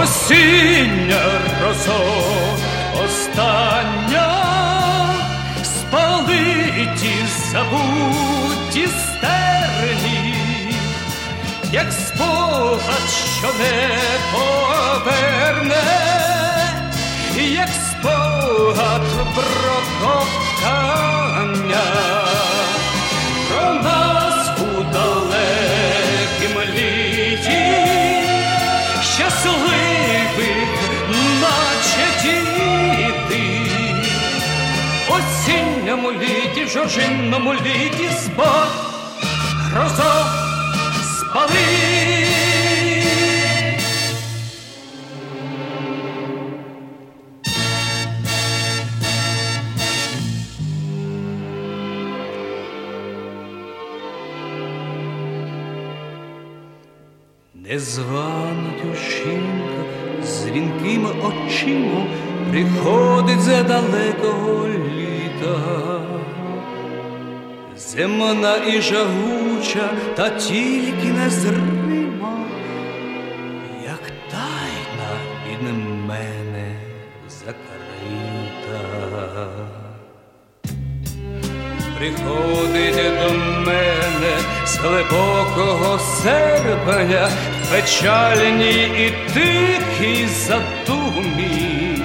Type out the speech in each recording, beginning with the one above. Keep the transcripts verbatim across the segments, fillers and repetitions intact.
Осіння розо остання, спалиті забуті стерні, як спогад, що не поверне, як спогад про кохання, про нас у далекім літі, щасливих, наче діти. Осінньому літі, в жоржинному літі спад гроза спалить. Незвана дівчинка з дзвінкими очима приходить за далекого літа. Земна і жагуча, та тільки незрима, як тайна від мене закрита. Приходить до мене з глибокого серпня, в печальній і тихій задумі,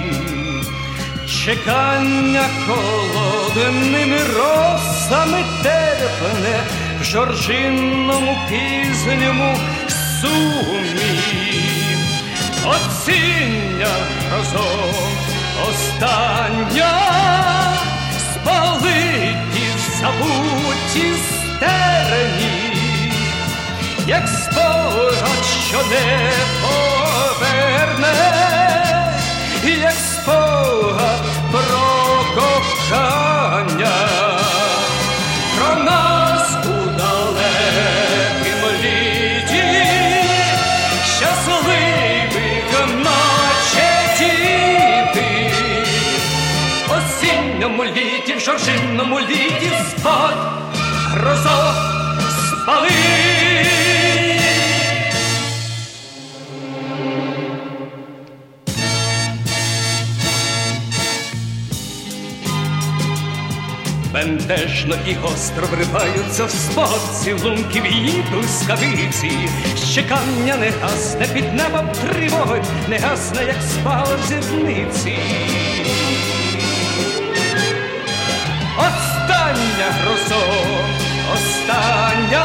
чекання холодними росами терпне в жоржинному пізньому сумі. Осіння грозо остання, спалиті забуті стерні, як спогад, що не поверне, як спогад про кохання, про нас у далекім літі, щасливих, наче діти. Осінньому літі, в жоржинному літі спад гроза спалить. Бентежно і гостро вриваються в спад цілунків її блискавиці. Щекання не гасне під небом тривоги, не гасне, як спала в зірниці. Остання грозо, остання,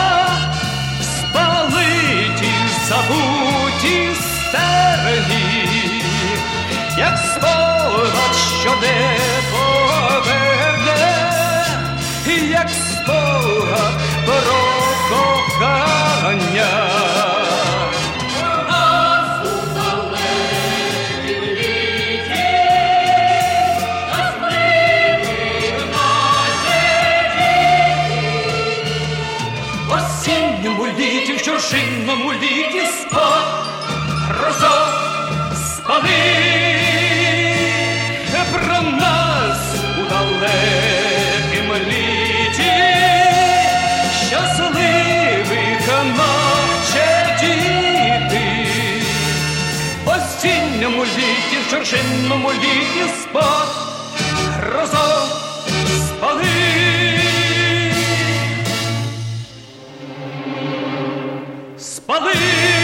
спалиті забуті стерні, як спогад, що не поверне, як спогад про кохання. В осінньому літі, в жоржинному літі спад гроза спалить. Про нас у далекім літі, щасливих, наче діти. В осінньому літі, в жоржинному літі спад гроза спалить. Спалить.